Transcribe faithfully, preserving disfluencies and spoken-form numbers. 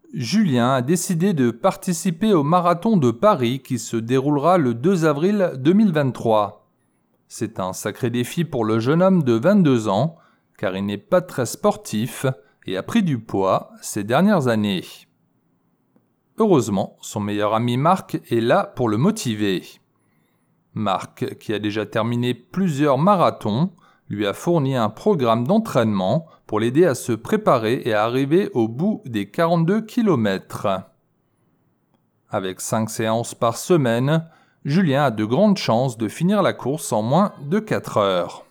Julien a décidé de participer au marathon de Paris qui se déroulera le deux avril deux mille vingt-trois. C'est un sacré défi pour le jeune homme de vingt-deux ans, car il n'est pas très sportif et a pris du poids ces dernières années. Heureusement, son meilleur ami Marc est là pour le motiver. Marc, qui a déjà terminé plusieurs marathons, lui a fourni un programme d'entraînement pour l'aider à se préparer et à arriver au bout des quarante-deux kilomètres. Avec cinq séances par semaine, Julien a de grandes chances de finir la course en moins de quatre heures.